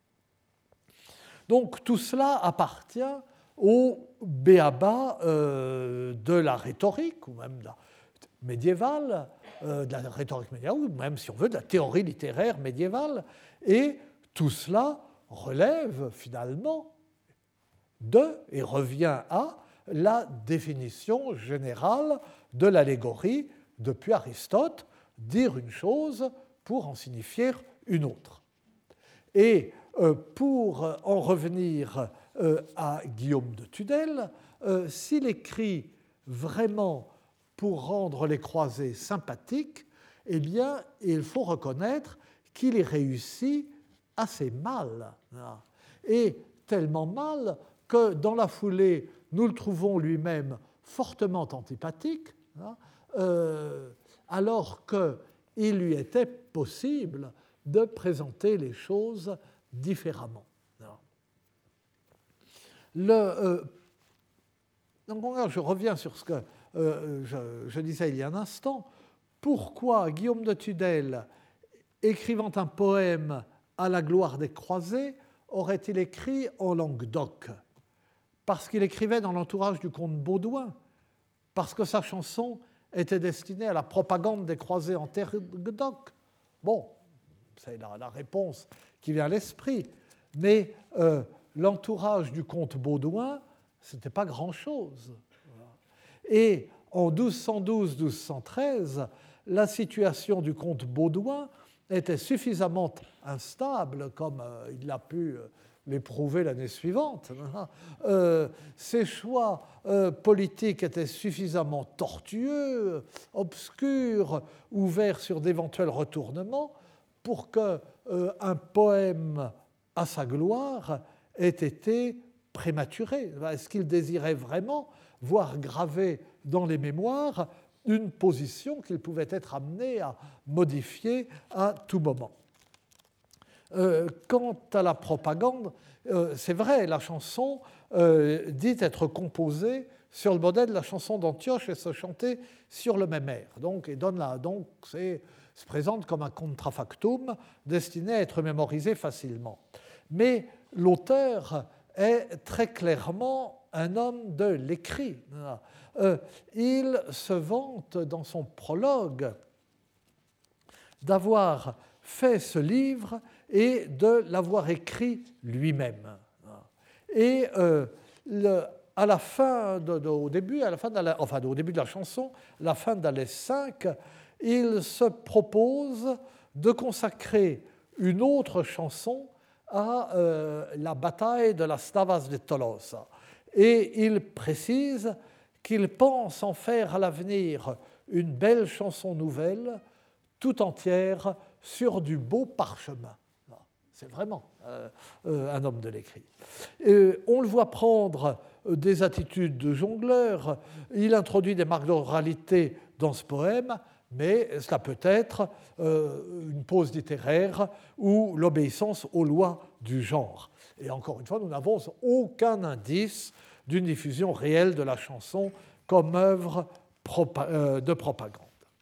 Donc tout cela appartient au b.a.-ba euh, de la rhétorique, ou même de la médiévale, euh, de la rhétorique médiévale, ou même, si on veut, de la théorie littéraire médiévale, et tout cela relève finalement de, et revient à, la définition générale de l'allégorie depuis Aristote, dire une chose pour en signifier une autre. Et euh, pour en revenir euh, à Guillaume de Tudel, euh, s'il écrit vraiment pour rendre les croisés sympathiques, eh bien, il faut reconnaître qu'il y réussit assez mal. Et tellement mal que dans la foulée, nous le trouvons lui-même fortement antipathique, hein, euh, alors qu'il lui était possible de présenter les choses différemment. Le, euh, donc, je reviens sur ce que euh, je, je disais il y a un instant. Pourquoi Guillaume de Tudel, écrivant un poème à la gloire des croisés, aurait-il écrit en langue d'oc ? Parce qu'il écrivait dans l'entourage du comte Baudouin, parce que sa chanson était destinée à la propagande des croisés en terre d'oc. Bon, c'est la, la réponse qui vient à l'esprit. Mais euh, l'entourage du comte Baudouin, ce n'était pas grand-chose. Et en douze cent douze douze cent treize, la situation du comte Baudouin était suffisamment instable, comme euh, il l'a pu euh, l'éprouver l'année suivante. Euh, ses choix euh, politiques étaient suffisamment tortueux, obscurs, ouverts sur d'éventuels retournements, pour qu'un euh, poème à sa gloire ait été prématuré. Est-ce qu'il désirait vraiment voir gravé dans les mémoires une position qu'il pouvait être amené à modifier à tout moment? Euh, quant à la propagande, euh, c'est vrai, la chanson euh, dit être composée sur le modèle de la chanson d'Antioche et se chanter sur le même air. Donc, et donne la, donc c'est, se présente comme un contrafactum destiné à être mémorisé facilement. Mais l'auteur est très clairement un homme de l'écrit. Euh, il se vante dans son prologue d'avoir fait ce livre et de l'avoir écrit lui-même. Et euh, le, à la fin, de, de, au début, à la fin de la, enfin au début de la chanson, la fin de la laisse cinq, il se propose de consacrer une autre chanson à euh, la bataille de las Navas de Tolosa. Et il précise qu'il pense en faire à l'avenir une belle chanson nouvelle, tout entière sur du beau parchemin. C'est vraiment euh, euh, un homme de l'écrit. Et on le voit prendre des attitudes de jongleur. Il introduit des marques d'oralité dans ce poème, mais cela peut être euh, une pause littéraire ou l'obéissance aux lois du genre. Et encore une fois, nous n'avons aucun indice d'une diffusion réelle de la chanson comme œuvre propa- euh, de propagande.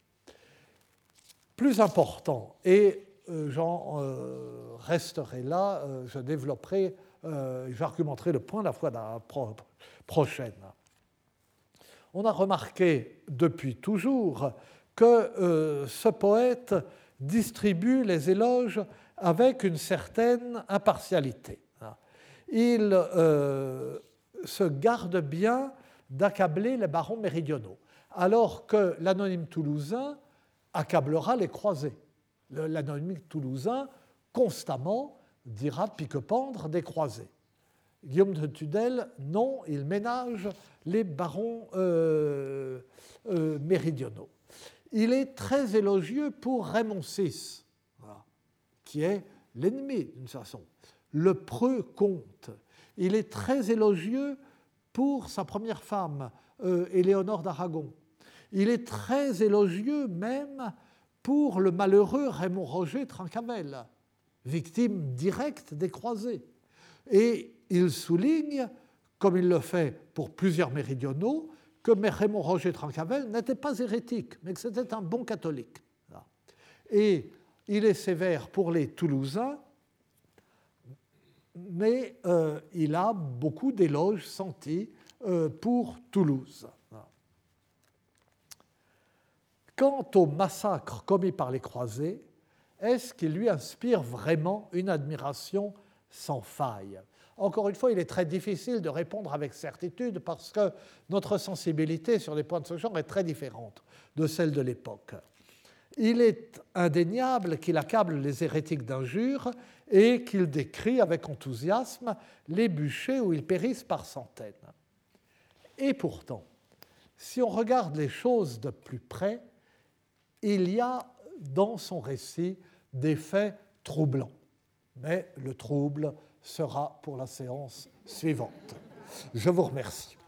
Plus important, et euh, j'en euh, resterai là, euh, je développerai, euh, j'argumenterai le point la fois la pro- prochaine. On a remarqué depuis toujours que euh, ce poète distribue les éloges avec une certaine impartialité. Il euh, se garde bien d'accabler les barons méridionaux, alors que l'anonyme toulousain accablera les croisés. L'anonyme toulousain, constamment, dira pique-pendre des croisés. Guillaume de Tudel, non, il ménage les barons euh, euh, méridionaux. Il est très élogieux pour Raymond six, voilà, qui est l'ennemi, d'une façon. le preux comte. Il est très élogieux pour sa première femme, euh, Éléonore d'Aragon. Il est très élogieux même pour le malheureux Raymond Roger Trencavel, victime directe des croisés. Et il souligne, comme il le fait pour plusieurs méridionaux, que Raymond Roger Trencavel n'était pas hérétique, mais que c'était un bon catholique. Et il est sévère pour les Toulousains, mais euh, il a beaucoup d'éloges sentis euh, pour Toulouse. Quant au massacre commis par les croisés, est-ce qu'il lui inspire vraiment une admiration sans faille? Encore une fois, il est très difficile de répondre avec certitude parce que notre sensibilité sur les points de ce genre est très différente de celle de l'époque. Il est indéniable qu'il accable les hérétiques d'injures et qu'il décrit avec enthousiasme les bûchers où ils périssent par centaines. Et pourtant, si on regarde les choses de plus près, il y a dans son récit des faits troublants. Mais le trouble sera pour la séance suivante. Je vous remercie.